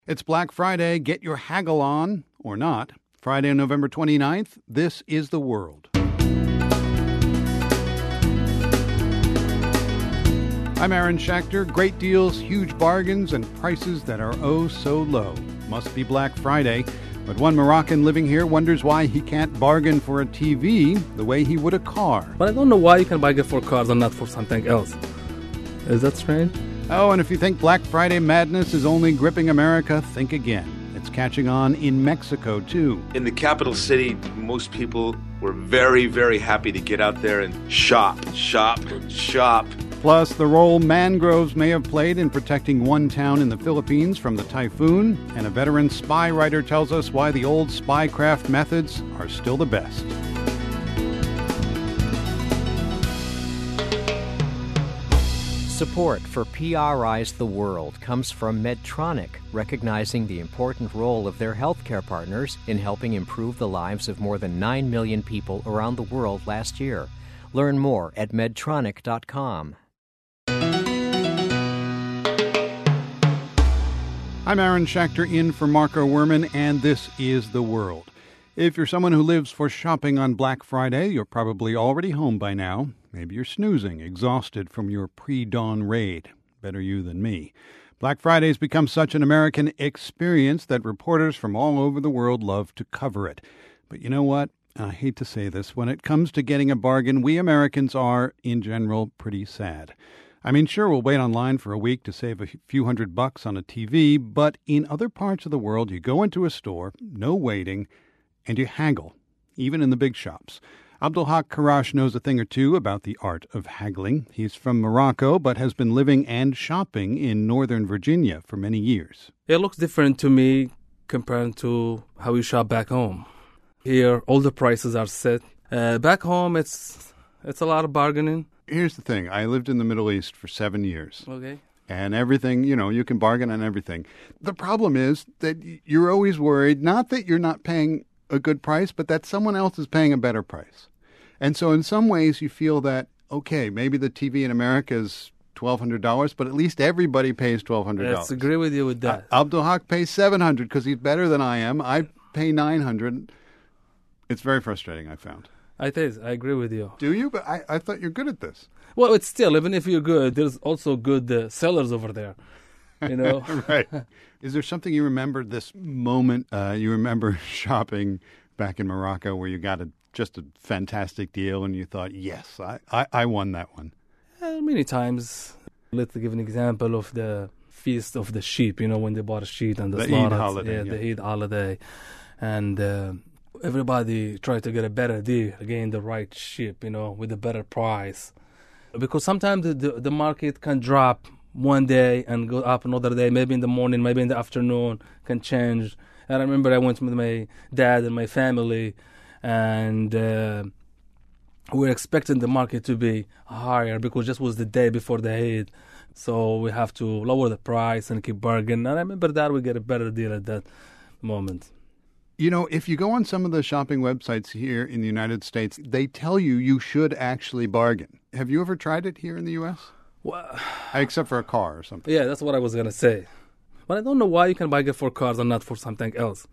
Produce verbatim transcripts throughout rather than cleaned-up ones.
It's Black Friday. Get your haggle on, or not. Friday, November twenty-ninth, this is The World. I'm Aaron Schachter. Great deals, huge bargains, and prices that are oh so low. Must be Black Friday. But one Moroccan living here wonders why he can't bargain for a T V the way he would a car. But I don't know why you can bargain for cars and not for something else. Is that strange? Oh, and if you think Black Friday madness is only gripping America, think again. It's catching on in Mexico, too. In the capital city, most people were very, very happy to get out there and shop, shop, shop. Plus, the role mangroves may have played in protecting one town in the Philippines from the typhoon, and a veteran spy writer tells us why the old spycraft methods are still the best. Support for P R I's The World comes from Medtronic, recognizing the important role of their healthcare partners in helping improve the lives of more than nine million people around the world last year. Learn more at medtronic dot com. I'm Aaron Schachter in for Marco Werman, and this is The World. If you're someone who lives for shopping on Black Friday, you're probably already home by now. Maybe you're snoozing, exhausted from your pre-dawn raid. Better you than me. Black Friday's become such an American experience that reporters from all over the world love to cover it. But you know what? I hate to say this. When it comes to getting a bargain, we Americans are, in general, pretty sad. I mean, sure, we'll wait online for a week to save a few hundred bucks on a T V, but in other parts of the world, you go into a store, no waiting, and you haggle, even in the big shops. Abdelhak Karash knows a thing or two about the art of haggling. He's from Morocco, but has been living and shopping in Northern Virginia for many years. It looks different to me compared to how we shop back home. Here, all the prices are set. Uh, back home, it's it's a lot of bargaining. Here's the thing. I lived in the Middle East for seven years. Okay. And everything, you know, you can bargain on everything. The problem is that you're always worried, not that you're not paying a good price, but that someone else is paying a better price. And so in some ways you feel that, okay, maybe the T V in America is twelve hundred dollars, but at least everybody pays twelve hundred dollars. Let's agree with you with that. Uh, Abdelhak pays seven hundred dollars because he's better than I am. I pay nine hundred dollars. It's very frustrating, I found. It is. I agree with you. Do you? But I, I thought you're good at this. Well, it's still, even if you're good, there's also good uh, sellers over there, you know? Right. Is there something you remember this moment, uh, you remember shopping back in Morocco where you got a just a fantastic deal and you thought, yes, I, I, I won that one? Uh, many times. Let's give an example of the Feast of the Sheep, you know, when they bought a sheep and the, the slaughter. Eid holiday. Yeah, yeah, the Eid holiday. And uh, everybody tried to get a better deal, again, the right sheep, you know, with a better price. Because sometimes the, the, the market can drop one day and go up another day, maybe in the morning, maybe in the afternoon, can change. And I remember I went with my dad and my family, and uh, we were expecting the market to be higher because just was the day before the Eid. So we have to lower the price and keep bargaining. And I remember that we get a better deal at that moment. You know, if you go on some of the shopping websites here in the United States, they tell you you should actually bargain. Have you ever tried it here in the U S? Well, except for a car or something. Yeah, that's what I was going to say. But I don't know why you can bargain for cars and not for something else.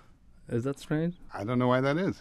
Is that strange? I don't know why that is.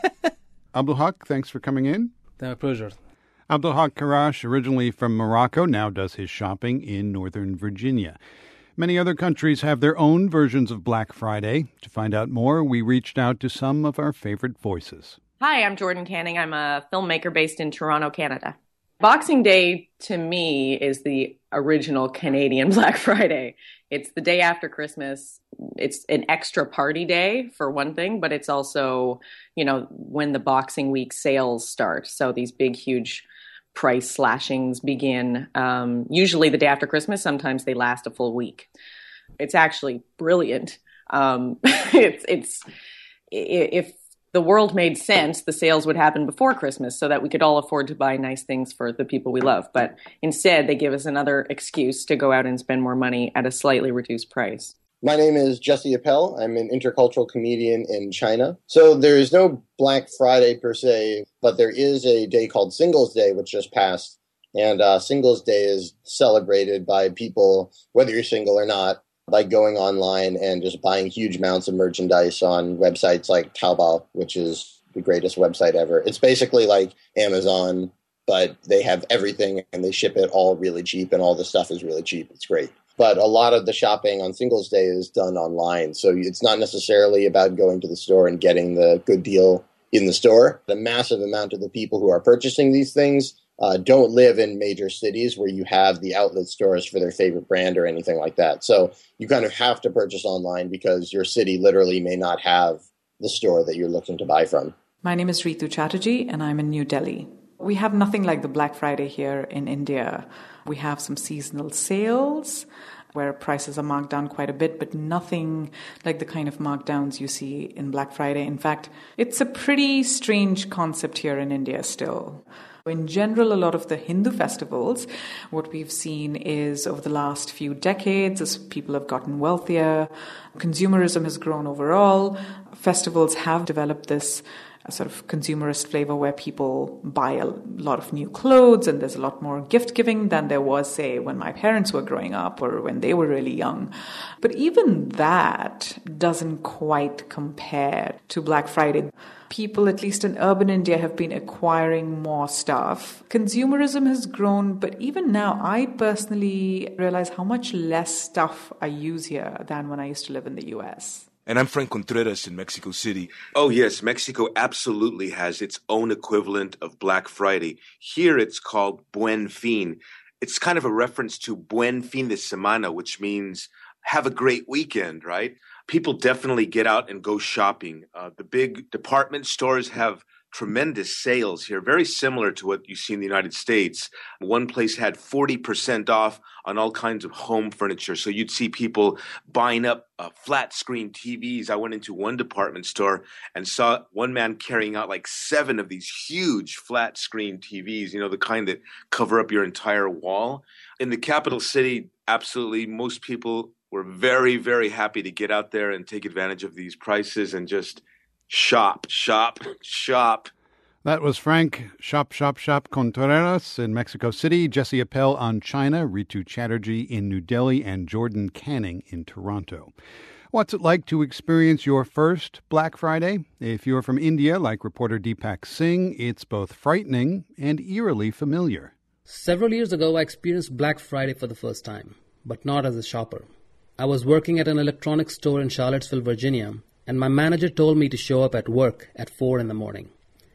Abdelhak, thanks for coming in. My pleasure. Abdelhak Karash, originally from Morocco, now does his shopping in Northern Virginia. Many other countries have their own versions of Black Friday. To find out more, we reached out to some of our favorite voices. Hi, I'm Jordan Canning. I'm a filmmaker based in Toronto, Canada. Boxing Day, to me, is the original Canadian Black Friday. It's the day after Christmas. It's an extra party day, for one thing, but it's also, you know, when the Boxing Week sales start. So these big, huge price slashings begin, um, usually the day after Christmas. Sometimes they last a full week. It's actually brilliant. Um, it's, it's, if the world made sense, the sales would happen before Christmas so that we could all afford to buy nice things for the people we love. But instead, they give us another excuse to go out and spend more money at a slightly reduced price. My name is Jesse Appel. I'm an intercultural comedian in China. So there is no Black Friday per se, but there is a day called Singles Day, which just passed. And uh, Singles Day is celebrated by people, whether you're single or not, like going online and just buying huge amounts of merchandise on websites like Taobao, which is the greatest website ever. It's basically like Amazon, but they have everything and they ship it all really cheap, and all the stuff is really cheap. It's great. But a lot of the shopping on Singles Day is done online. So it's not necessarily about going to the store and getting the good deal in the store. The massive amount of the people who are purchasing these things uh, don't live in major cities where you have the outlet stores for their favorite brand or anything like that. So you kind of have to purchase online because your city literally may not have the store that you're looking to buy from. My name is Ritu Chatterjee, and I'm in New Delhi. We have nothing like the Black Friday here in India. We have some seasonal sales where prices are marked down quite a bit, but nothing like the kind of markdowns you see in Black Friday. In fact, it's a pretty strange concept here in India still. In general, a lot of the Hindu festivals, what we've seen is over the last few decades, as people have gotten wealthier, consumerism has grown overall. Festivals have developed this a sort of consumerist flavor where people buy a lot of new clothes and there's a lot more gift giving than there was, say, when my parents were growing up or when they were really young. But even that doesn't quite compare to Black Friday. People, at least in urban India, have been acquiring more stuff. Consumerism has grown, but even now, I personally realize how much less stuff I use here than when I used to live in the U S. And I'm Frank Contreras in Mexico City. Oh, yes, Mexico absolutely has its own equivalent of Black Friday. Here it's called Buen Fin. It's kind of a reference to Buen Fin de Semana, which means have a great weekend, right? People definitely get out and go shopping. Uh, the big department stores have tremendous sales here, very similar to what you see in the United States. One place had forty percent off on all kinds of home furniture. So you'd see people buying up uh, flat screen T Vs. I went into one department store and saw one man carrying out like seven of these huge flat screen T Vs, you know, the kind that cover up your entire wall. In the capital city, absolutely, most people were very, very happy to get out there and take advantage of these prices and just shop, shop, shop. That was Frank Shop, Shop, Shop Contreras in Mexico City, Jesse Appel on China, Ritu Chatterjee in New Delhi, and Jordan Canning in Toronto. What's it like to experience your first Black Friday? If you're from India, like reporter Deepak Singh, it's both frightening and eerily familiar. Several years ago, I experienced Black Friday for the first time, but not as a shopper. I was working at an electronics store in Charlottesville, Virginia, and my manager told me to show up at work at four in the morning.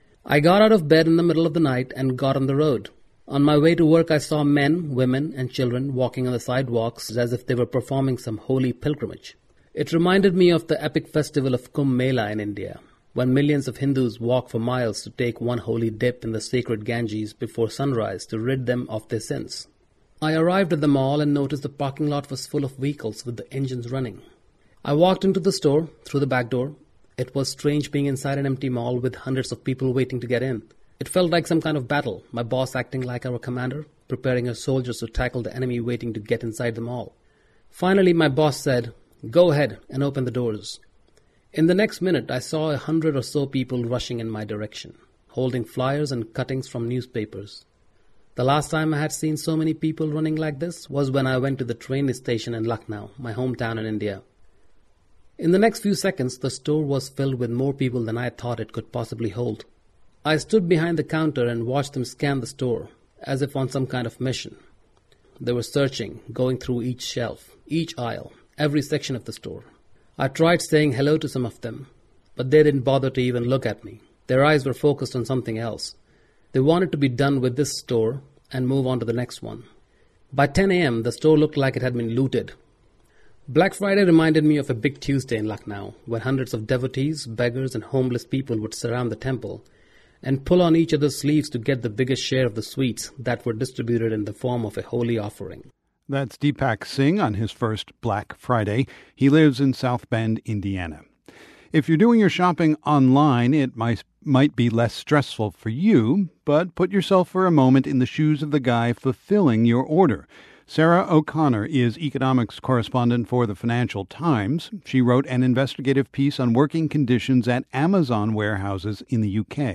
I got out of bed in the middle of the night and got on the road. On my way to work, I saw men, women, and children walking on the sidewalks as if they were performing some holy pilgrimage. It reminded me of the epic festival of Kumbh Mela in India, when millions of Hindus walk for miles to take one holy dip in the sacred Ganges before sunrise to rid them of their sins. I arrived at the mall and noticed the parking lot was full of vehicles with the engines running. I walked into the store through the back door. It was strange being inside an empty mall with hundreds of people waiting to get in. It felt like some kind of battle, my boss acting like our commander, preparing her soldiers to tackle the enemy waiting to get inside the mall. Finally, my boss said, "Go ahead and open the doors." In the next minute, I saw a hundred or so people rushing in my direction, holding flyers and cuttings from newspapers. The last time I had seen so many people running like this was when I went to the train station in Lucknow, my hometown in India. In the next few seconds, the store was filled with more people than I thought it could possibly hold. I stood behind the counter and watched them scan the store, as if on some kind of mission. They were searching, going through each shelf, each aisle, every section of the store. I tried saying hello to some of them, but they didn't bother to even look at me. Their eyes were focused on something else. They wanted to be done with this store and move on to the next one. By ten a.m., the store looked like it had been looted. Black Friday reminded me of a big Tuesday in Lucknow, when hundreds of devotees, beggars, and homeless people would surround the temple and pull on each other's sleeves to get the biggest share of the sweets that were distributed in the form of a holy offering. That's Deepak Singh on his first Black Friday. He lives in South Bend, Indiana. If you're doing your shopping online, it might might be less stressful for you, but put yourself for a moment in the shoes of the guy fulfilling your order. Sarah O'Connor is economics correspondent for the Financial Times. She wrote an investigative piece on working conditions at Amazon warehouses in the U K.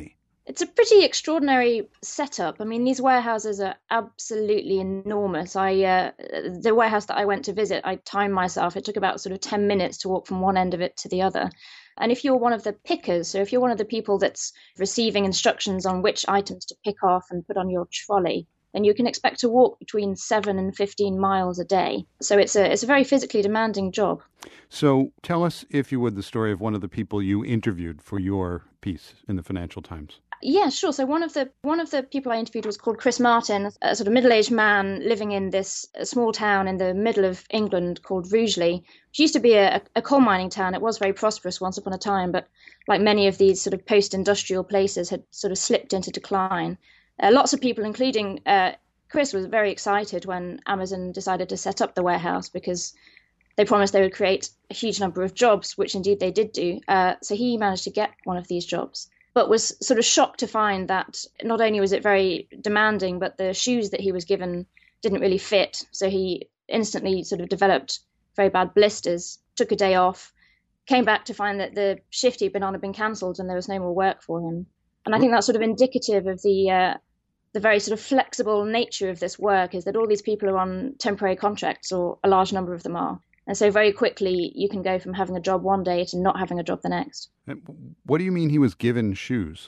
It's a pretty extraordinary setup. I mean, these warehouses are absolutely enormous. I uh, the warehouse that I went to visit, I timed myself. It took about sort of ten minutes to walk from one end of it to the other. And if you're one of the pickers, so if you're one of the people that's receiving instructions on which items to pick off and put on your trolley, then you can expect to walk between seven and fifteen miles a day. So it's a it's a very physically demanding job. So tell us, if you would, the story of one of the people you interviewed for your piece in the Financial Times. Yeah, sure. So one of the one of the people I interviewed was called Chris Martin, a sort of middle-aged man living in this small town in the middle of England called Rugeley, which used to be a, a coal mining town. It was very prosperous once upon a time, but like many of these sort of post-industrial places, had sort of slipped into decline. Uh, lots of people, including uh, Chris, was very excited when Amazon decided to set up the warehouse because they promised they would create a huge number of jobs, which indeed they did do. Uh, so he managed to get one of these jobs, but was sort of shocked to find that not only was it very demanding, but the shoes that he was given didn't really fit. So he instantly sort of developed very bad blisters, took a day off, came back to find that the shift he'd been on had been cancelled and there was no more work for him. And I think that's sort of indicative of the uh, the very sort of flexible nature of this work, is that all these people are on temporary contracts, or a large number of them are. And so very quickly you can go from having a job one day to not having a job the next. What do you mean he was given shoes?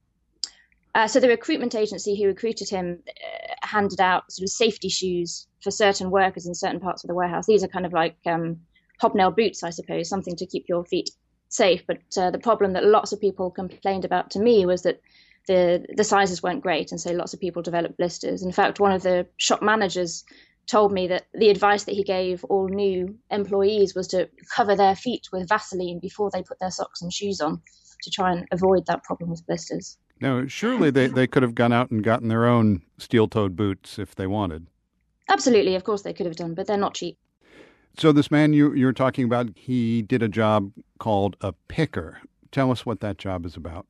Uh, so the recruitment agency who recruited him uh, handed out sort of safety shoes for certain workers in certain parts of the warehouse. These are kind of like um, hobnail boots, I suppose, something to keep your feet safe. But uh, the problem that lots of people complained about to me was that the the sizes weren't great, and so lots of people developed blisters. In fact, one of the shop managers told me that the advice that he gave all new employees was to cover their feet with Vaseline before they put their socks and shoes on, to try and avoid that problem with blisters. Now, surely they, they could have gone out and gotten their own steel-toed boots if they wanted. Absolutely, of course they could have done, but they're not cheap. So this man you, you're talking about, he did a job called a picker. Tell us what that job is about.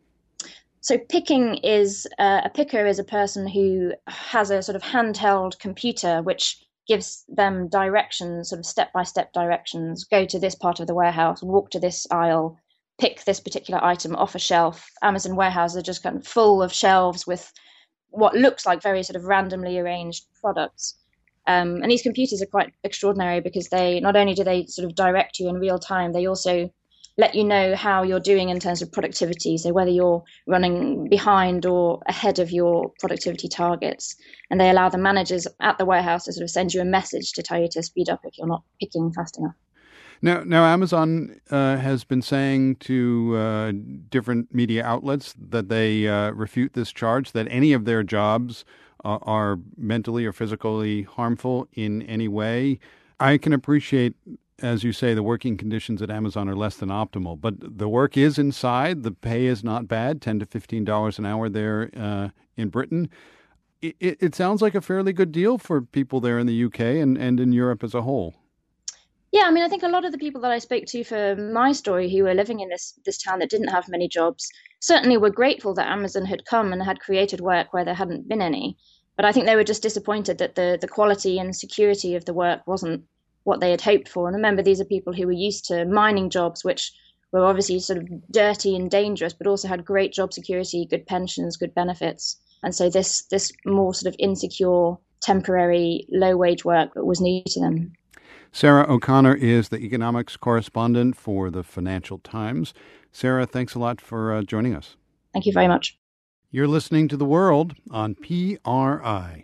So picking is, uh, a picker is a person who has a sort of handheld computer which gives them directions, sort of step-by-step directions. Go to this part of the warehouse, walk to this aisle, pick this particular item off a shelf. Amazon warehouses are just kind of full of shelves with what looks like very sort of randomly arranged products. Um, and these computers are quite extraordinary because they not only do they sort of direct you in real time, they also let you know how you're doing in terms of productivity. So whether you're running behind or ahead of your productivity targets. And they allow the managers at the warehouse to sort of send you a message to tell you to speed up if you're not picking fast enough. Now, now Amazon uh, has been saying to uh, different media outlets that they uh, refute this charge, that any of their jobs uh, are mentally or physically harmful in any way. I can appreciate, as you say, the working conditions at Amazon are less than optimal, but the work is inside. The pay is not bad, ten to fifteen dollars an hour there uh, in Britain. It, it, it sounds like a fairly good deal for people there in the U K and, and in Europe as a whole. Yeah, I mean, I think a lot of the people that I spoke to for my story who were living in this, this town that didn't have many jobs certainly were grateful that Amazon had come and had created work where there hadn't been any. But I think they were just disappointed that the, the quality and security of the work wasn't what they had hoped for. And remember, these are people who were used to mining jobs, which were obviously sort of dirty and dangerous, but also had great job security, good pensions, good benefits. And so this this more sort of insecure, temporary, low-wage work was new to them. Sarah O'Connor is the economics correspondent for the Financial Times. Sarah, thanks a lot for uh, joining us. Thank you very much. You're listening to The World on P R I.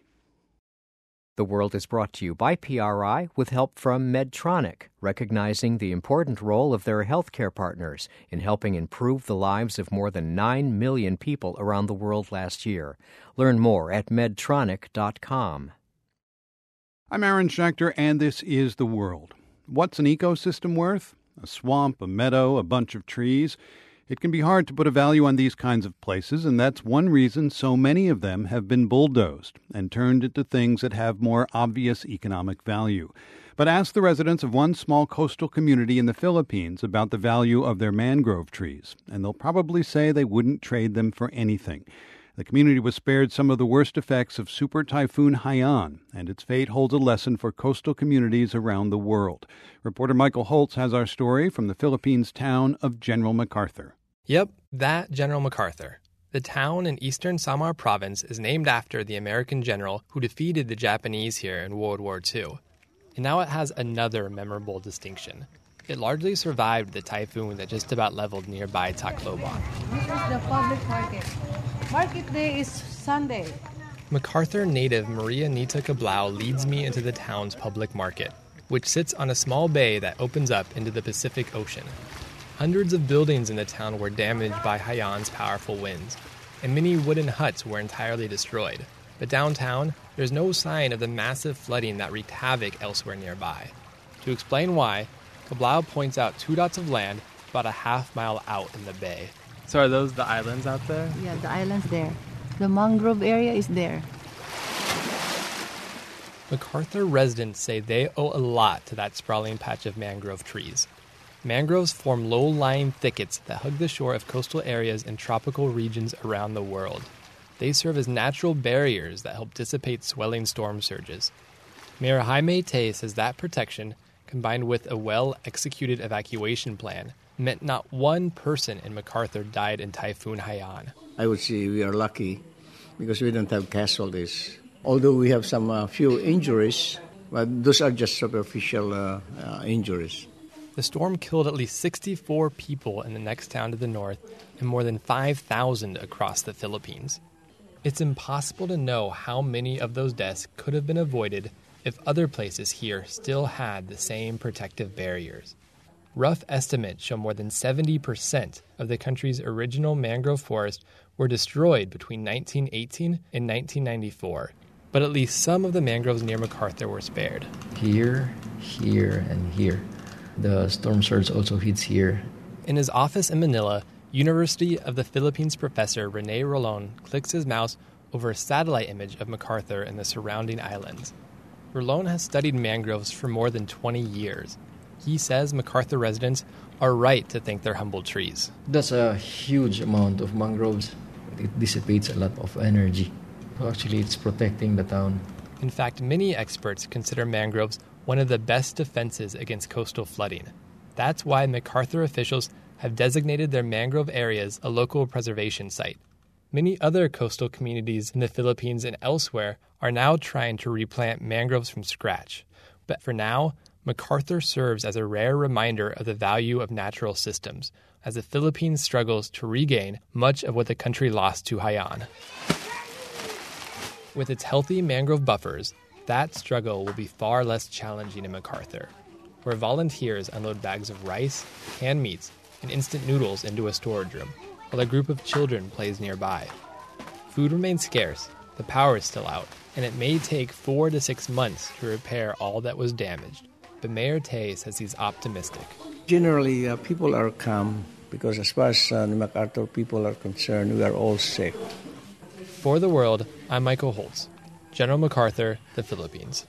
The World is brought to you by P R I with help from Medtronic, recognizing the important role of their healthcare partners in helping improve the lives of more than nine million people around the world last year. Learn more at medtronic dot com. I'm Aaron Schechter, and this is The World. What's an ecosystem worth? A swamp, a meadow, a bunch of trees. It can be hard to put a value on these kinds of places, and that's one reason so many of them have been bulldozed and turned into things that have more obvious economic value. But ask the residents of one small coastal community in the Philippines about the value of their mangrove trees, and they'll probably say they wouldn't trade them for anything. The community was spared some of the worst effects of Super Typhoon Haiyan, and its fate holds a lesson for coastal communities around the world. Reporter Michael Holtz has our story from the Philippines town of General MacArthur. Yep, that General MacArthur. The town in eastern Samar province is named after the American general who defeated the Japanese here in World War Two. And now it has another memorable distinction. It largely survived the typhoon that just about leveled nearby Tacloban. This is the public market. Market day is Sunday. MacArthur native Maria Nita Cablau leads me into the town's public market, which sits on a small bay that opens up into the Pacific Ocean. Hundreds of buildings in the town were damaged by Haiyan's powerful winds, and many wooden huts were entirely destroyed. But downtown, there's no sign of the massive flooding that wreaked havoc elsewhere nearby. To explain why, Cablau points out two dots of land about a half mile out in the bay. So are those the islands out there? Yeah, the islands there. The mangrove area is there. MacArthur residents say they owe a lot to that sprawling patch of mangrove trees. Mangroves form low-lying thickets that hug the shore of coastal areas in tropical regions around the world. They serve as natural barriers that help dissipate swelling storm surges. Mayor Jaime Tay says that protection, combined with a well-executed evacuation plan, meant not one person in MacArthur died in Typhoon Haiyan. I would say we are lucky because we don't have casualties. Although we have some uh, few injuries, but those are just superficial uh, uh, injuries. The storm killed at least sixty-four people in the next town to the north and more than five thousand across the Philippines. It's impossible to know how many of those deaths could have been avoided if other places here still had the same protective barriers. Rough estimates show more than seventy percent of the country's original mangrove forest were destroyed between nineteen eighteen and nineteen ninety-four, but at least some of the mangroves near MacArthur were spared. Here, here, and here. The storm surge also hits here. In his office in Manila, University of the Philippines professor Rene Rolon clicks his mouse over a satellite image of MacArthur and the surrounding islands. Rolon has studied mangroves for more than twenty years. He says MacArthur residents are right to thank their humble trees. That's a huge amount of mangroves. It dissipates a lot of energy. So actually, it's protecting the town. In fact, many experts consider mangroves one of the best defenses against coastal flooding. That's why MacArthur officials have designated their mangrove areas a local preservation site. Many other coastal communities in the Philippines and elsewhere are now trying to replant mangroves from scratch. But for now, MacArthur serves as a rare reminder of the value of natural systems, as the Philippines struggles to regain much of what the country lost to Haiyan. With its healthy mangrove buffers, that struggle will be far less challenging in MacArthur, where volunteers unload bags of rice, canned meats, and instant noodles into a storage room, while a group of children plays nearby. Food remains scarce, the power is still out, and it may take four to six months to repair all that was damaged. But Mayor Tay says he's optimistic. Generally, uh, people are calm because as far as uh, the MacArthur people are concerned, we are all safe. For The World, I'm Michael Holtz. General MacArthur, the Philippines.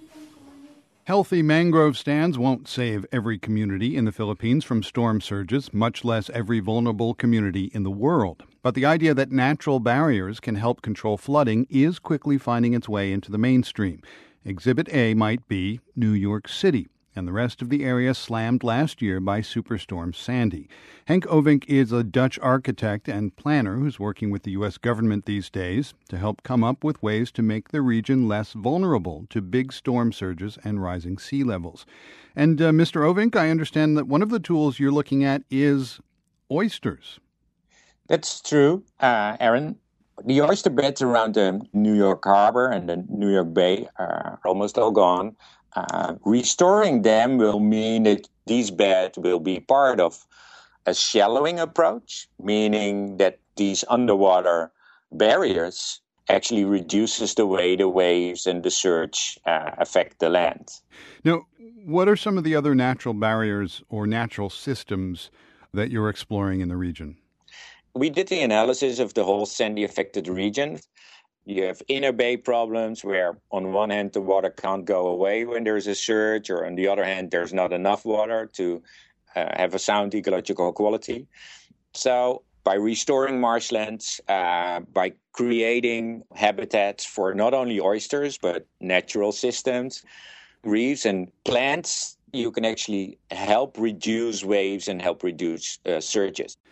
Healthy mangrove stands won't save every community in the Philippines from storm surges, much less every vulnerable community in the world. But the idea that natural barriers can help control flooding is quickly finding its way into the mainstream. Exhibit A might be New York City, and the rest of the area slammed last year by Superstorm Sandy. Henk Ovink is a Dutch architect and planner who's working with the U S government these days to help come up with ways to make the region less vulnerable to big storm surges and rising sea levels. And uh, Mister Ovink, I understand that one of the tools you're looking at is oysters. That's true, uh, Aaron. The oyster beds around the New York Harbor and the New York Bay are almost all gone. Uh, restoring them will mean that these beds will be part of a shallowing approach, meaning that these underwater barriers actually reduces the way the waves and the surge uh, affect the land. Now, what are some of the other natural barriers or natural systems that you're exploring in the region? We did the analysis of the whole Sandy-affected region. You have inner bay problems where on one hand the water can't go away when there's a surge, or on the other hand there's not enough water to uh, have a sound ecological quality. So by restoring marshlands, uh, by creating habitats for not only oysters but natural systems, reefs and plants, you can actually help reduce waves and help reduce uh, surges.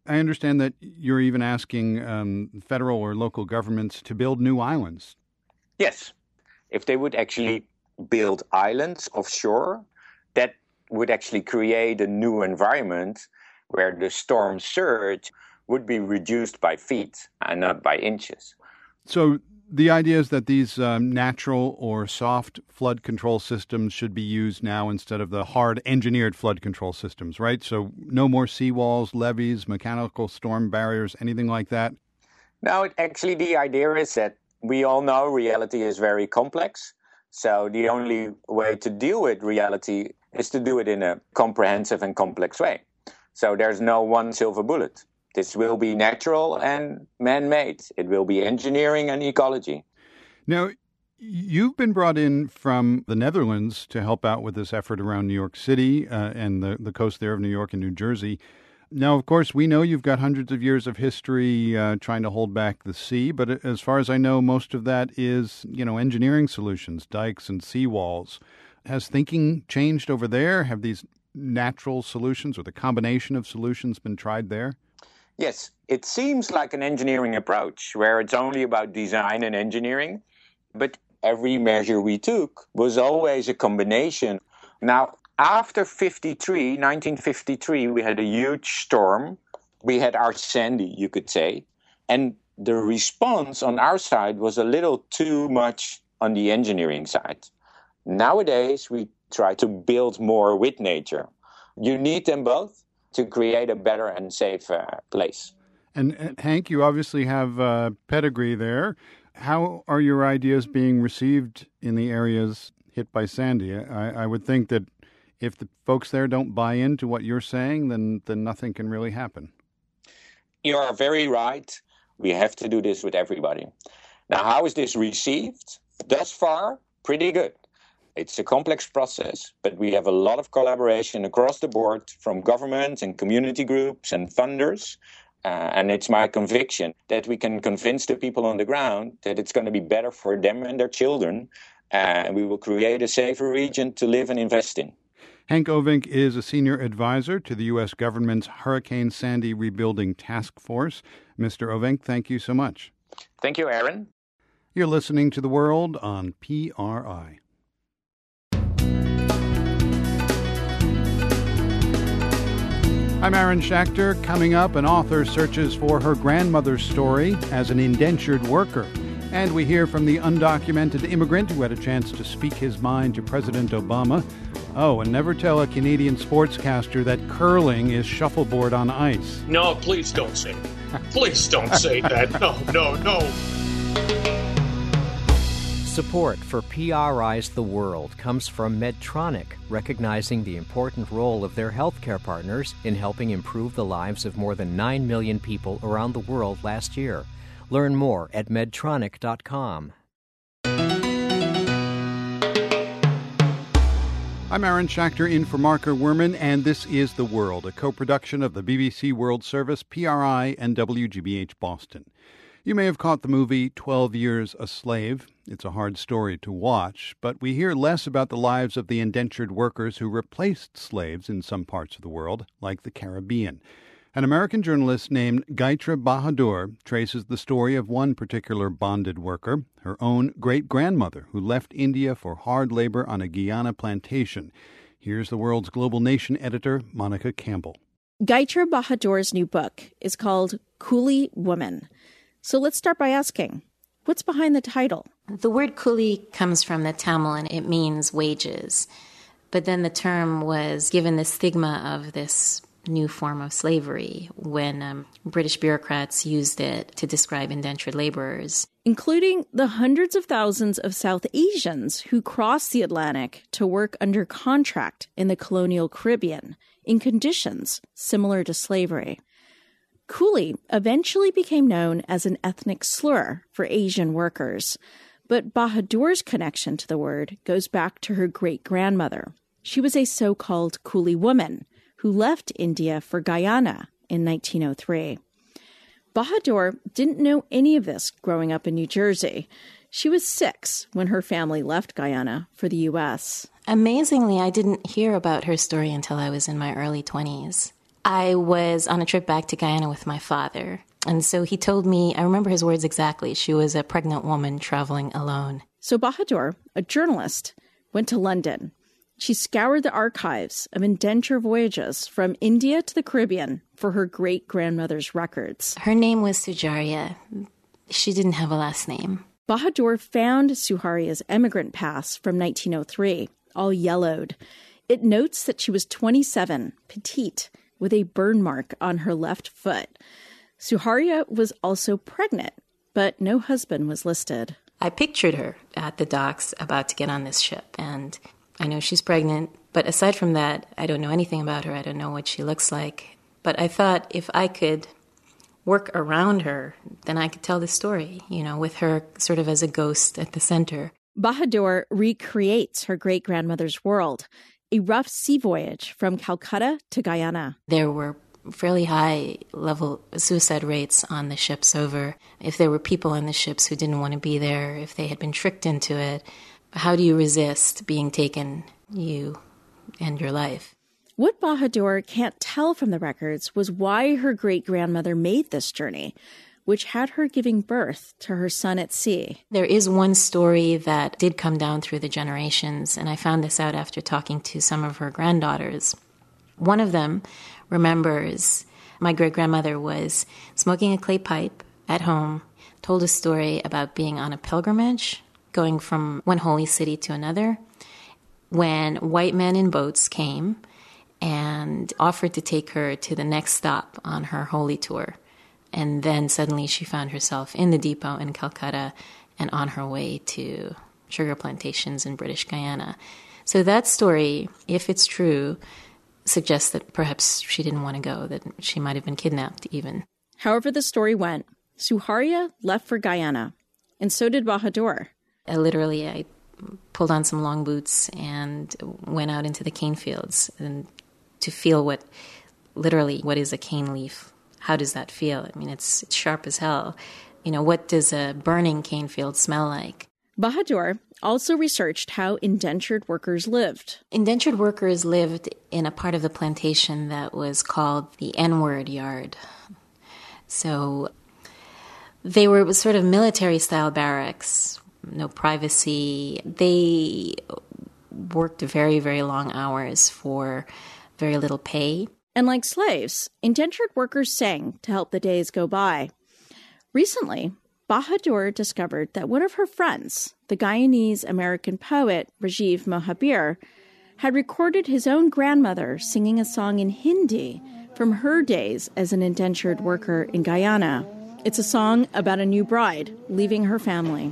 I understand that you're even asking um, federal or local governments to build new islands. Yes. If they would actually build islands offshore, that would actually create a new environment where the storm surge would be reduced by feet and not by inches. So the idea is that these um, natural or soft flood control systems should be used now instead of the hard engineered flood control systems, right? So no more seawalls, levees, mechanical storm barriers, anything like that? No, it, actually the idea is that we all know reality is very complex. So the only way to deal with reality is to do it in a comprehensive and complex way. So there's no one silver bullet. This will be natural and man-made. It will be engineering and ecology. Now, you've been brought in from the Netherlands to help out with this effort around New York City uh, and the, the coast there of New York and New Jersey. Now, of course, we know you've got hundreds of years of history uh, trying to hold back the sea, but as far as I know, most of that is, you know, engineering solutions, dikes and seawalls. Has thinking changed over there? Have these natural solutions or the combination of solutions been tried there? Yes, it seems like an engineering approach where it's only about design and engineering, but every measure we took was always a combination. Now, after fifty-three, nineteen fifty-three, we had a huge storm. We had our Sandy, you could say, and the response on our side was a little too much on the engineering side. Nowadays, we try to build more with nature. You need them both to create a better and safe uh, place. And, and Hank, you obviously have uh, pedigree there. How are your ideas being received in the areas hit by Sandy? I, I would think that if the folks there don't buy into what you're saying, then, then nothing can really happen. You are very right. We have to do this with everybody. Now, how is this received? Thus far, pretty good. It's a complex process, but we have a lot of collaboration across the board from government and community groups and funders. Uh, and it's my conviction that we can convince the people on the ground that it's going to be better for them and their children. Uh, and we will create a safer region to live and invest in. Henk Ovink is a senior advisor to the U S government's Hurricane Sandy Rebuilding Task Force. Mister Ovink, thank you so much. Thank you, Aaron. You're listening to The World on P R I. I'm Aaron Schachter. Coming up, an author searches for her grandmother's story as an indentured worker. And we hear from the undocumented immigrant who had a chance to speak his mind to President Obama. Oh, and never tell a Canadian sportscaster that curling is shuffleboard on ice. No, please don't say that. Please don't say that. No, no, no. Support for P R I's The World comes from Medtronic, recognizing the important role of their healthcare partners in helping improve the lives of more than nine million people around the world last year. Learn more at medtronic dot com. I'm Aaron Schachter in for Marco Werman, and this is The World, a co-production of the B B C World Service, P R I, and W G B H Boston. You may have caught the movie twelve years a Slave. It's a hard story to watch, but we hear less about the lives of the indentured workers who replaced slaves in some parts of the world, like the Caribbean. An American journalist named Gaitra Bahadur traces the story of one particular bonded worker, her own great-grandmother, who left India for hard labor on a Guyana plantation. Here's The World's Global Nation editor, Monica Campbell. Gaitra Bahadur's new book is called Coolie Woman. So let's start by asking, what's behind the title? The word coolie comes from the Tamil and it means wages. But then the term was given the stigma of this new form of slavery when um, British bureaucrats used it to describe indentured laborers. Including the hundreds of thousands of South Asians who crossed the Atlantic to work under contract in the colonial Caribbean in conditions similar to slavery. Coolie eventually became known as an ethnic slur for Asian workers, but Bahadur's connection to the word goes back to her great-grandmother. She was a so-called coolie woman who left India for Guyana in nineteen oh three. Bahadur didn't know any of this growing up in New Jersey. She was six when her family left Guyana for the U S. Amazingly, I didn't hear about her story until I was in my early twenties. I was on a trip back to Guyana with my father. And so he told me, I remember his words exactly, she was a pregnant woman traveling alone. So Bahadur, a journalist, went to London. She scoured the archives of indenture voyages from India to the Caribbean for her great-grandmother's records. Her name was Sujaria. She didn't have a last name. Bahadur found Suharia's emigrant pass from nineteen oh three, all yellowed. It notes that she was twenty-seven, petite, with a burn mark on her left foot. Suharia was also pregnant, but no husband was listed. I pictured her at the docks about to get on this ship, and I know she's pregnant, but aside from that, I don't know anything about her. I don't know what she looks like. But I thought if I could work around her, then I could tell the story, you know, with her sort of as a ghost at the center. Bahadur recreates her great-grandmother's world, a rough sea voyage from Calcutta to Guyana. There were fairly high-level suicide rates on the ships over. If there were people on the ships who didn't want to be there, if they had been tricked into it, how do you resist being taken, you and your life? What Bahadur can't tell from the records was why her great-grandmother made this journey, which had her giving birth to her son at sea. There is one story that did come down through the generations, and I found this out after talking to some of her granddaughters. One of them remembers my great-grandmother was smoking a clay pipe at home, told a story about being on a pilgrimage, going from one holy city to another, when white men in boats came and offered to take her to the next stop on her holy tour. And then suddenly she found herself in the depot in Calcutta and on her way to sugar plantations in British Guyana. So that story, if it's true, suggests that perhaps she didn't want to go, that she might have been kidnapped even. However the story went, Suharia left for Guyana, and so did Bahadur. I literally, I pulled on some long boots and went out into the cane fields and to feel what, literally, what is a cane leaf? How does that feel? I mean, it's, it's sharp as hell. You know, what does a burning cane field smell like? Bahadur also researched how indentured workers lived. Indentured workers lived in a part of the plantation that was called the N-word yard. So they were sort of military-style barracks, no privacy. They worked very, very long hours for very little pay. And like slaves, indentured workers sang to help the days go by. Recently, Bahadur discovered that one of her friends, the Guyanese-American poet Rajiv Mohabir, had recorded his own grandmother singing a song in Hindi from her days as an indentured worker in Guyana. It's a song about a new bride leaving her family.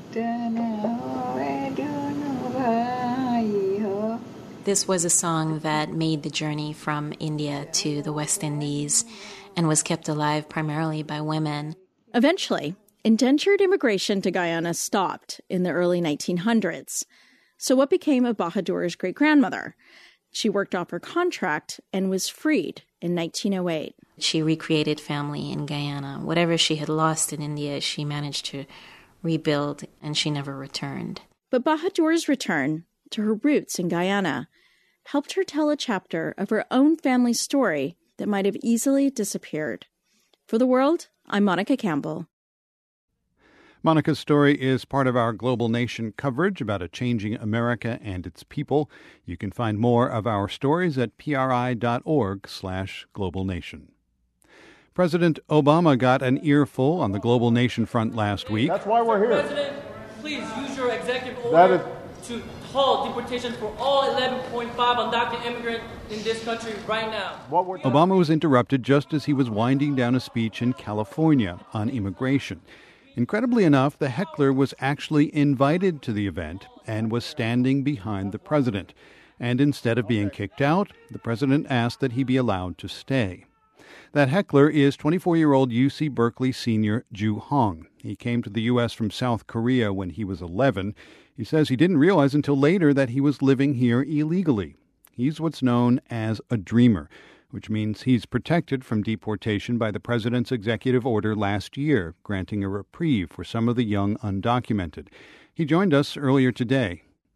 This was a song that made the journey from India to the West Indies and was kept alive primarily by women. Eventually, indentured immigration to Guyana stopped in the early nineteen hundreds. So what became of Bahadur's great-grandmother? She worked off her contract and was freed in nineteen oh eight. She recreated family in Guyana. Whatever she had lost in India, she managed to rebuild, and she never returned. But Bahadur's return to her roots in Guyana helped her tell a chapter of her own family story that might have easily disappeared. For The World, I'm Monica Campbell. Monica's story is part of our Global Nation coverage about a changing America and its people. You can find more of our stories at pri.org slash Global Nation. President Obama got an earful on the Global Nation front last week. That's why we're here. President, please use your executive That order is... to halt deportation for all eleven point five undocumented immigrants in this country right now. Obama was interrupted just as he was winding down a speech in California on immigration. Incredibly enough, the heckler was actually invited to the event and was standing behind the president. And instead of being kicked out, the president asked that he be allowed to stay. That heckler is twenty-four-year-old U C Berkeley senior Ju Hong. He came to the U S from South Korea when he was eleven. He says he didn't realize until later that he was living here illegally. He's what's known as a dreamer, which means he's protected from deportation by the president's executive order last year, granting a reprieve for some of the young undocumented. He joined us earlier today.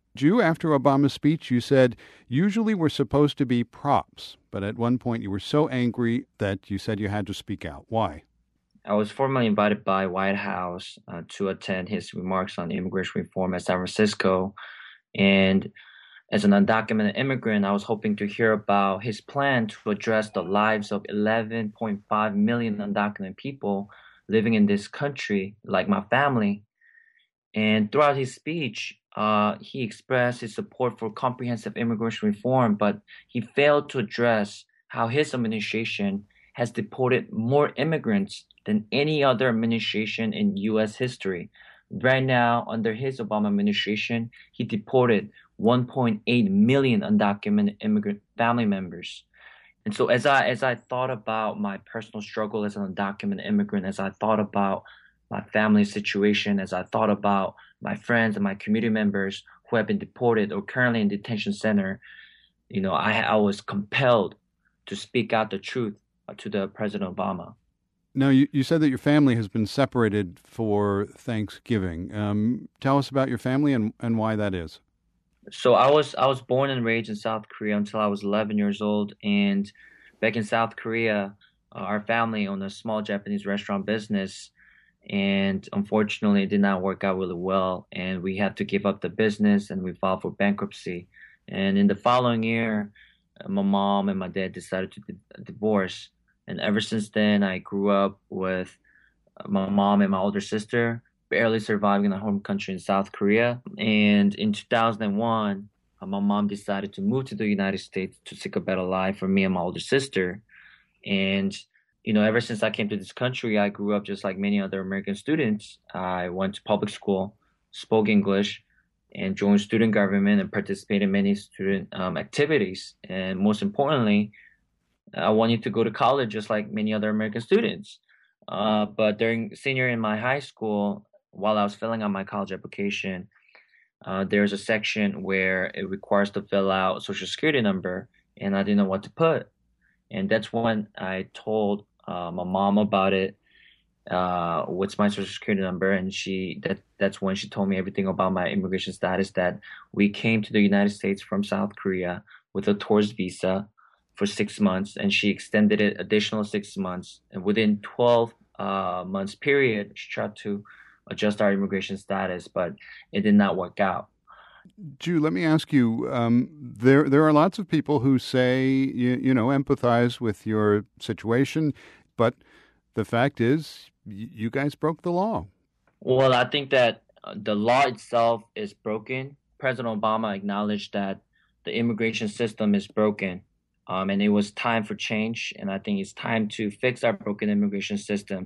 Ju, after Obama's speech, you said, usually we're supposed to be props, but at one point you were so angry that you said you had to speak out. Why? I was formally invited by White House uh, to attend his remarks on immigration reform at San Francisco. And as an undocumented immigrant, I was hoping to hear about his plan to address the lives of eleven point five million undocumented people living in this country, like my family. And throughout his speech, uh, he expressed his support for comprehensive immigration reform, but he failed to address how his administration has deported more immigrants than any other administration in U S history. Right now, under his Obama administration, he deported one point eight million undocumented immigrant family members. And so as I as I thought about my personal struggle as an undocumented immigrant, as I thought about my family situation, as I thought about my friends and my community members who have been deported or currently in detention center, you know, I, I was compelled to speak out the truth to the President Obama. Now, you, you said that your family has been separated for Thanksgiving. Um, tell us about your family and, and why that is. So I was I was born and raised in South Korea until I was eleven years old. And back in South Korea, uh, our family owned a small Japanese restaurant business. And unfortunately, it did not work out really well. And we had to give up the business and we filed for bankruptcy. And in the following year, my mom and my dad decided to di- divorce. And ever since then, I grew up with my mom and my older sister, barely surviving in the home country in South Korea. And in two thousand one, my mom decided to move to the United States to seek a better life for me and my older sister. And, you know, ever since I came to this country, I grew up just like many other American students. I went to public school, spoke English, and joined student government and participated in many student um, activities. And most importantly, I wanted to go to college just like many other American students. Uh, but during senior in my high school, while I was filling out my college application, uh, there's a section where it requires to fill out a social security number, and I didn't know what to put. And that's when I told uh, my mom about it. Uh, what's my social security number? And she that that's when she told me everything about my immigration status, that we came to the United States from South Korea with a tourist visa for six months, and she extended it additional six months. And within twelve uh, months period, she tried to adjust our immigration status, but it did not work out. Ju, let me ask you, um, there there are lots of people who say, you, you know, empathize with your situation, but the fact is, you guys broke the law. Well, I think that the law itself is broken. President Obama acknowledged that the immigration system is broken, um, and it was time for change. And I think it's time to fix our broken immigration system.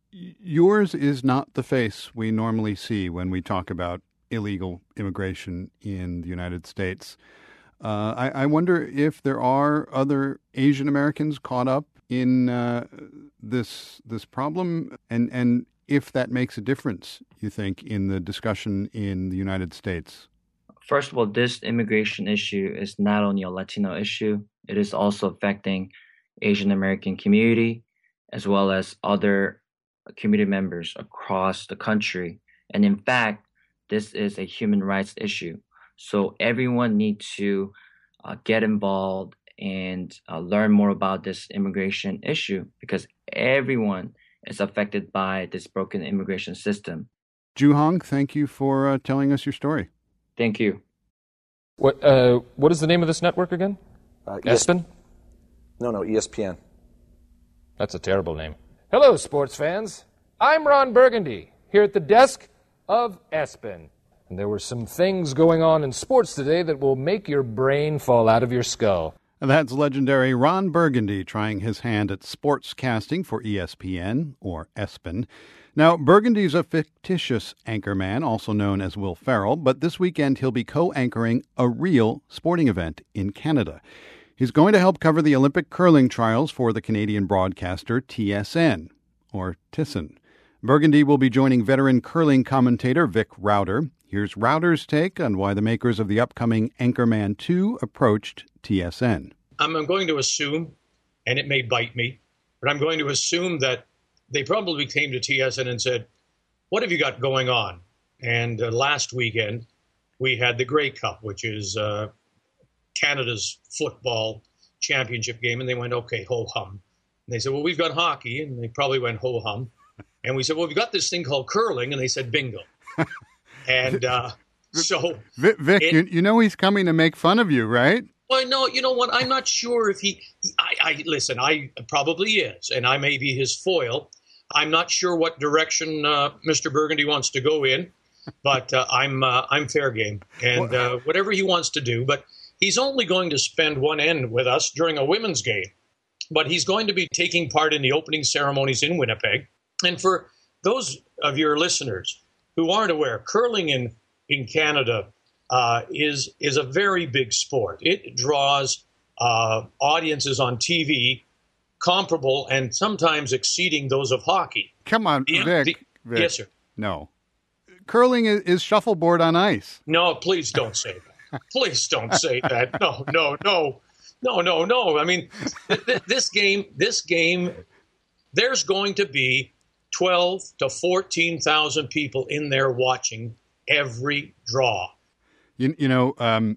Yours is not the face we normally see when we talk about illegal immigration in the United States. Uh, I, I wonder if there are other Asian Americans caught up in uh, this this problem, and, and if that makes a difference, you think, in the discussion in the United States? First of all, this immigration issue is not only a Latino issue, it is also affecting Asian American community as well as other community members across the country. And in fact, this is a human rights issue. So everyone needs to uh, get involved and uh, learn more about this immigration issue, because everyone is affected by this broken immigration system. Ju Hong, thank you for uh, telling us your story. Thank you. What uh, what is the name of this network again? Uh, ESPN? No, no, E S P N. That's a terrible name. Hello, sports fans. I'm Ron Burgundy, here at the desk of ESPN. And there were some things going on in sports today that will make your brain fall out of your skull. And that's legendary Ron Burgundy trying his hand at sportscasting for E S P N, or ESPN. Now, Burgundy's a fictitious anchorman, also known as Will Ferrell, but this weekend he'll be co-anchoring a real sporting event in Canada. He's going to help cover the Olympic curling trials for the Canadian broadcaster T S N, or TSN. Burgundy will be joining veteran curling commentator Vic Rauter. Here's Rauter's take on why the makers of the upcoming Anchorman two approached T S N. I'm going to assume, and it may bite me, but I'm going to assume that they probably came to T S N and said, what have you got going on? And uh, last weekend, we had the Grey Cup, which is uh, Canada's football championship game. And they went, okay, ho-hum. And they said, well, we've got hockey. And they probably went ho-hum. And we said, well, we've got this thing called curling. And they said, bingo. And uh, so... Vic, Vic it, you, you know he's coming to make fun of you, right? Well, no, you know what? I'm not sure if he... I, I listen, I probably is. And I may be his foil. I'm not sure what direction uh, Mister Burgundy wants to go in. But uh, I'm uh, I'm fair game. And uh, whatever he wants to do. But he's only going to spend one end with us during a women's game. But he's going to be taking part in the opening ceremonies in Winnipeg. And for those of your listeners who aren't aware, curling in, in Canada uh, is is a very big sport. It draws uh, audiences on T V comparable and sometimes exceeding those of hockey. Come on, the, Vic, the, Vic. Yes, sir. No. Curling is, is shuffleboard on ice. No, please don't say that. Please don't say that. No, no, no. No, no, no. I mean, th- th- this game, this game, there's going to be twelve to fourteen thousand people in there watching every draw. You, you know, um,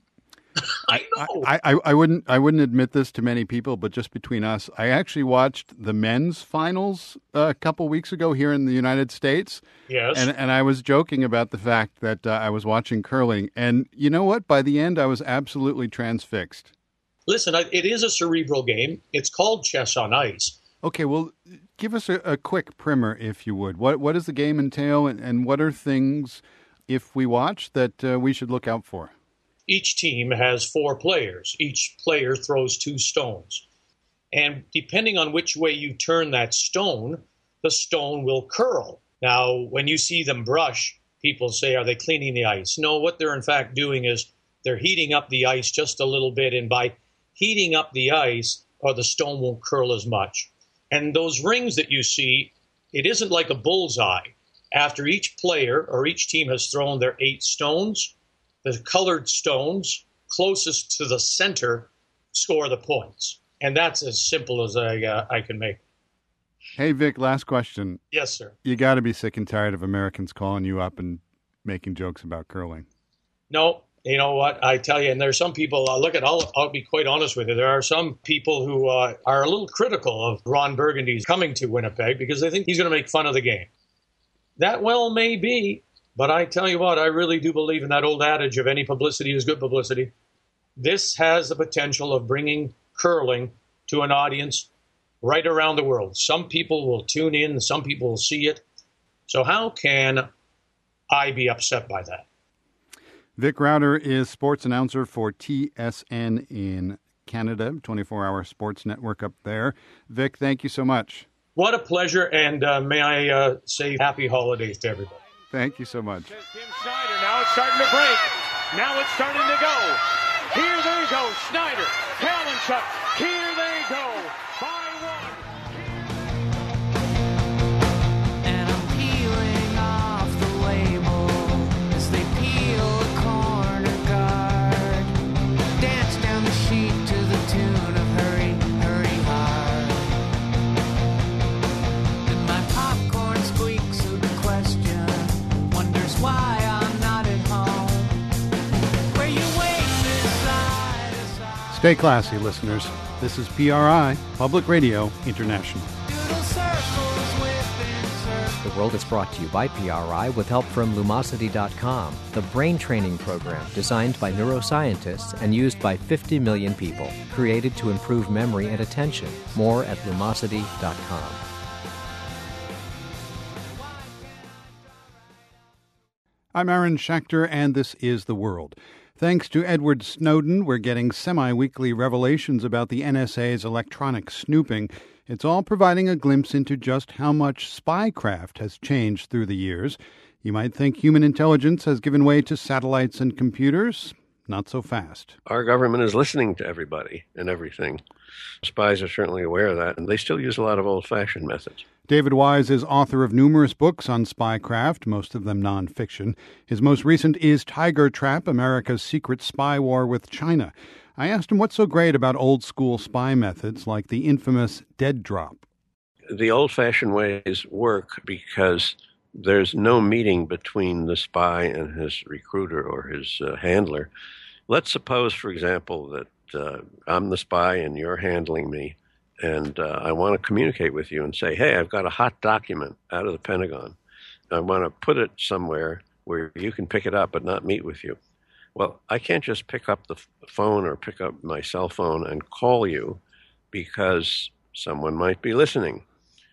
I know. I, I, I wouldn't I wouldn't admit this to many people, but just between us, I actually watched the men's finals uh, a couple weeks ago here in the United States. Yes. And and I was joking about the fact that uh, I was watching curling, and you know what? By the end, I was absolutely transfixed. Listen, it is a cerebral game. It's called chess on ice. Okay, well, give us a, a quick primer, if you would. What what does the game entail, and, and what are things, if we watch, that uh, we should look out for? Each team has four players. Each player throws two stones. And depending on which way you turn that stone, the stone will curl. Now, when you see them brush, people say, are they cleaning the ice? No, what they're in fact doing is they're heating up the ice just a little bit. And by heating up the ice, or the stone won't curl as much. And those rings that you see, it isn't like a bullseye. After each player or each team has thrown their eight stones, the colored stones closest to the center score the points. And that's as simple as I uh, I can make. Hey, Vic, last question. Yes, sir. You got to be sick and tired of Americans calling you up and making jokes about curling. No, you know what? I tell you, and there's some people, uh, look at, I'll, I'll be quite honest with you, there are some people who uh, are a little critical of Ron Burgundy's coming to Winnipeg because they think he's going to make fun of the game. That well may be. But I tell you what, I really do believe in that old adage of any publicity is good publicity. This has the potential of bringing curling to an audience right around the world. Some people will tune in, some people will see it. So how can I be upset by that? Vic Rauter is sports announcer for T S N in Canada, twenty-four hour sports network up there. Vic, thank you so much. What a pleasure, and uh, may I uh, say happy holidays to everybody. Thank you so much. Tim Snyder, now it's starting to break. Now it's starting to go. Here they go. Snyder, Kalinchuk. Here they go. By one. And I'm peeling off the label as they peel the corner guard. Dance down the sheet to the tune of Hurry, Hurry Hard. And my popcorn squeaks a question. Wonders why I'm not at home. Where you wait side to side. Stay classy, listeners. This is P R I, Public Radio International. The World is brought to you by P R I with help from Lumosity dot com, the brain training program designed by neuroscientists and used by fifty million people, created to improve memory and attention. More at Lumosity dot com. I'm Aaron Schechter, and this is The World. Thanks to Edward Snowden, we're getting semi-weekly revelations about the N S A's electronic snooping. It's all providing a glimpse into just how much spycraft has changed through the years. You might think human intelligence has given way to satellites and computers. Not so fast. Our government is listening to everybody and everything. Spies are certainly aware of that, and they still use a lot of old-fashioned methods. David Wise is author of numerous books on spycraft, most of them nonfiction. His most recent is Tiger Trap, America's Secret Spy War with China. I asked him what's so great about old-school spy methods like the infamous dead drop. The old-fashioned ways work because there's no meeting between the spy and his recruiter or his uh, handler. Let's suppose, for example, that uh, I'm the spy and you're handling me, and uh, I want to communicate with you and say, hey, I've got a hot document out of the Pentagon. I want to put it somewhere where you can pick it up but not meet with you. Well, I can't just pick up the phone or pick up my cell phone and call you because someone might be listening.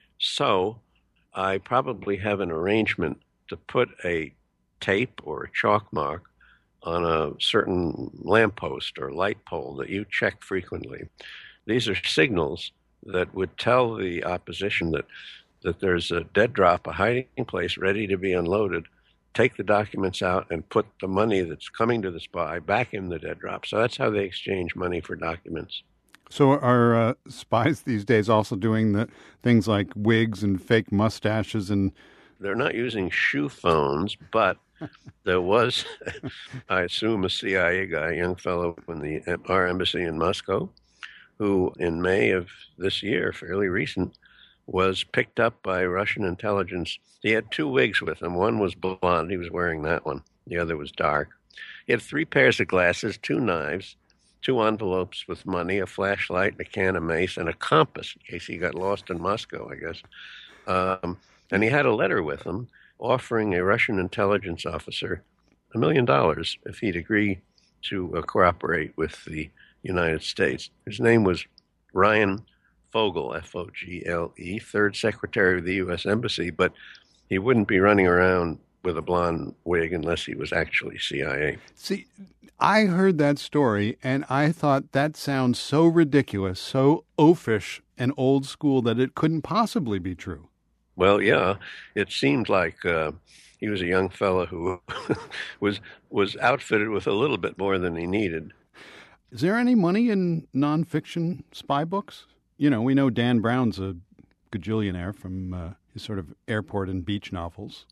So I probably have an arrangement to put a tape or a chalk mark on a certain lamppost or light pole that you check frequently. These are signals that would tell the opposition that, that there's a dead drop, a hiding place ready to be unloaded. Take the documents out and put the money that's coming to the spy back in the dead drop. So that's how they exchange money for documents. So are uh, spies these days also doing the things like wigs and fake mustaches? And they're not using shoe phones, but there was, I assume, a C I A guy, a young fellow in the our embassy in Moscow, who in May of this year, fairly recent, was picked up by Russian intelligence. He had two wigs with him. One was blonde. He was wearing that one. The other was dark. He had three pairs of glasses, two knives, two envelopes with money, a flashlight, a can of mace, and a compass in case he got lost in Moscow, I guess. Um, and he had a letter with him offering a Russian intelligence officer a million dollars if he'd agree to uh, cooperate with the United States. His name was Ryan Fogel, F O G L E, third secretary of the U S Embassy, but he wouldn't be running around with a blonde wig unless he was actually C I A. See, I heard that story, and I thought that sounds so ridiculous, so oafish and old school that it couldn't possibly be true. Well, yeah, it seemed like uh, he was a young fellow who was was outfitted with a little bit more than he needed. Is there any money in nonfiction spy books? You know, we know Dan Brown's a gajillionaire from uh, his sort of airport and beach novels.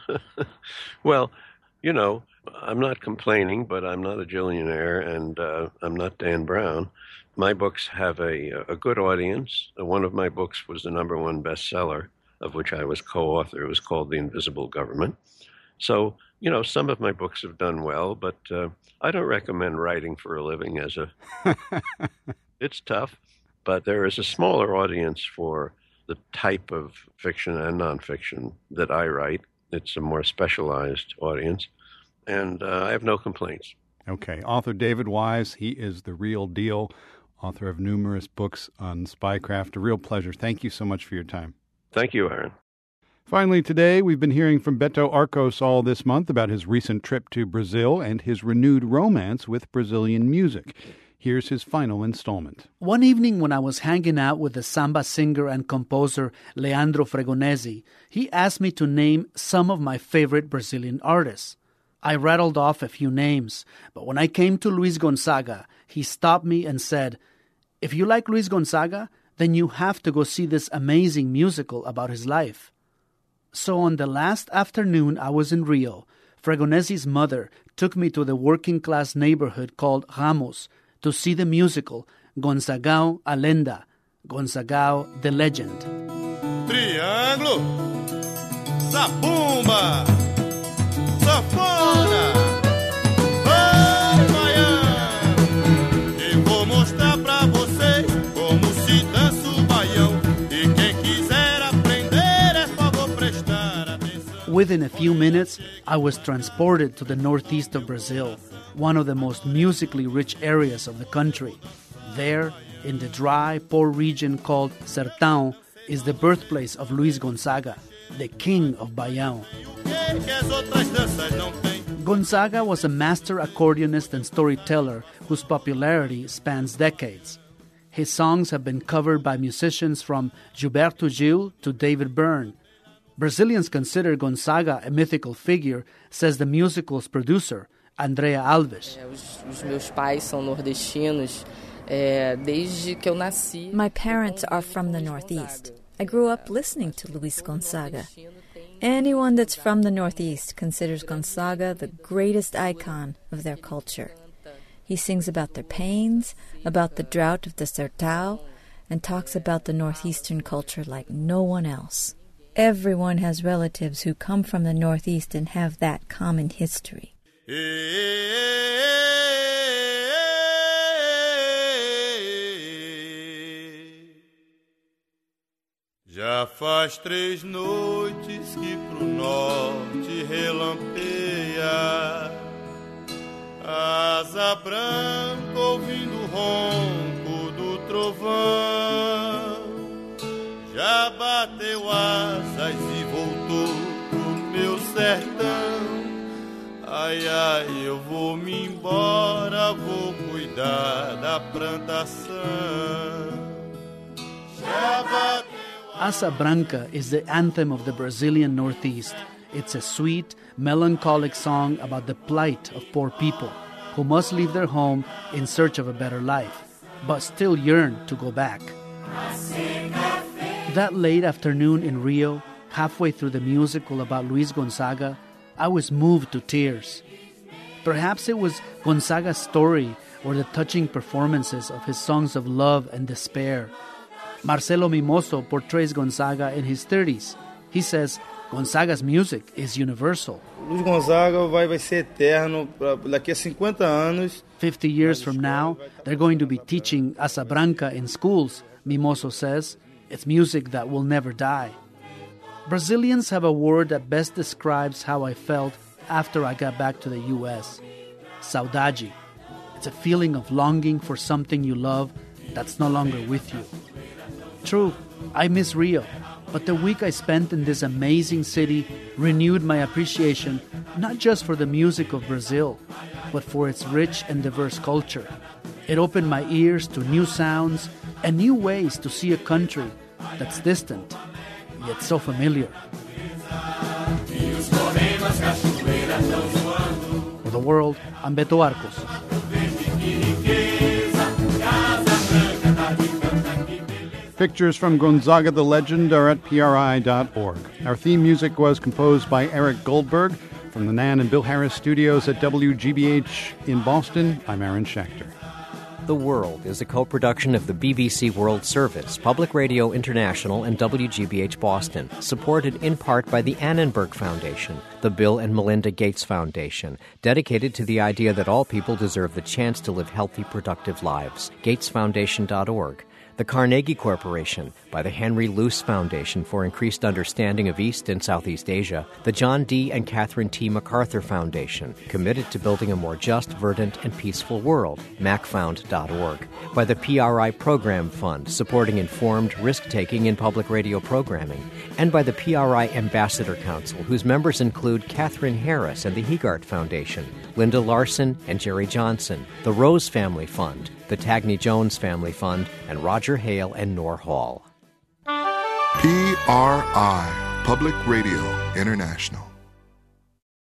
Well, you know, I'm not complaining, but I'm not a gillionaire, and uh, I'm not Dan Brown. My books have a, a good audience. One of my books was the number one bestseller, of which I was co-author. It was called The Invisible Government. So, you know, some of my books have done well, but uh, I don't recommend writing for a living as a... It's tough, but there is a smaller audience for the type of fiction and nonfiction that I write. It's a more specialized audience, and uh, I have no complaints. Okay. Author David Wise, he is the real deal, author of numerous books on spycraft. A real pleasure. Thank you so much for your time. Thank you, Aaron. Finally, today, we've been hearing from Beto Arcos all this month about his recent trip to Brazil and his renewed romance with Brazilian music. Here's his final installment. One evening when I was hanging out with the samba singer and composer Leandro Fregonese, he asked me to name some of my favorite Brazilian artists. I rattled off a few names, but when I came to Luis Gonzaga, he stopped me and said, "If you like Luis Gonzaga, then you have to go see this amazing musical about his life." So on the last afternoon I was in Rio, Fregonese's mother took me to the working-class neighborhood called Ramos to see the musical Gonzagao a Lenda, Gonzagao the Legend. Triângulo, Zabumba, Sanfona, vai baiano, eu vou mostrar pra vocês como se dança o baião, e quem quiser aprender é favor prestar atenção. Within a few minutes, I was transported to the northeast of Brazil, one of the most musically rich areas of the country. There, in the dry, poor region called Sertão, is the birthplace of Luis Gonzaga, the king of Baião. Gonzaga was a master accordionist and storyteller whose popularity spans decades. His songs have been covered by musicians from Gilberto Gil to David Byrne. Brazilians consider Gonzaga a mythical figure, says the musical's producer, Andrea Alves. Os meus pais são nordestinos desde que eu nasci. My parents are from the Northeast. I grew up listening to Luis Gonzaga. Anyone that's from the Northeast considers Gonzaga the greatest icon of their culture. He sings about their pains, about the drought of the Sertão, and talks about the Northeastern culture like no one else. Everyone has relatives who come from the Northeast and have that common history. Já faz três noites que pro norte relampeia, asa branca ouvindo o ronco do trovão. Já bateu asas e voltou pro meu sertão. Ai, ai, eu vou me embora, vou cuidar da plantação. Já bateu. Asa Branca is the anthem of the Brazilian Northeast. It's a sweet, melancholic song about the plight of poor people who must leave their home in search of a better life, but still yearn to go back. That late afternoon in Rio, halfway through the musical about Luis Gonzaga, I was moved to tears. Perhaps it was Gonzaga's story or the touching performances of his songs of love and despair. Marcelo Mimoso portrays Gonzaga in his thirties. He says Gonzaga's music is universal. Luis Gonzaga vai, vai ser eterno daqui a cinquenta anos. Fifty years from now, they're going to be teaching Asa Branca in schools, Mimoso says. It's music that will never die. Brazilians have a word that best describes how I felt after I got back to the U S. Saudade. It's a feeling of longing for something you love that's no longer with you. True, I miss Rio, but the week I spent in this amazing city renewed my appreciation not just for the music of Brazil, but for its rich and diverse culture. It opened my ears to new sounds and new ways to see a country that's distant, yet so familiar. For the world, I'm Beto Arcos. Pictures from Gonzaga the Legend are at P R I dot org. Our theme music was composed by Eric Goldberg from the Nan and Bill Harris studios at W G B H in Boston. I'm Aaron Schachter. The World is a co-production of the B B C World Service, Public Radio International, and W G B H Boston, supported in part by the Annenberg Foundation, the Bill and Melinda Gates Foundation, dedicated to the idea that all people deserve the chance to live healthy, productive lives. gates foundation dot org. The Carnegie Corporation, by the Henry Luce Foundation for Increased Understanding of East and Southeast Asia, the John D. and Catherine T. MacArthur Foundation, committed to building a more just, verdant, and peaceful world, mac found dot org, by the P R I Program Fund, supporting informed risk-taking in public radio programming, and by the P R I Ambassador Council, whose members include Catherine Harris and the Hegart Foundation, Linda Larson and Jerry Johnson, the Rose Family Fund, the Tagney Jones Family Fund, and Roger Hale and Nor Hall. P R I, Public Radio International.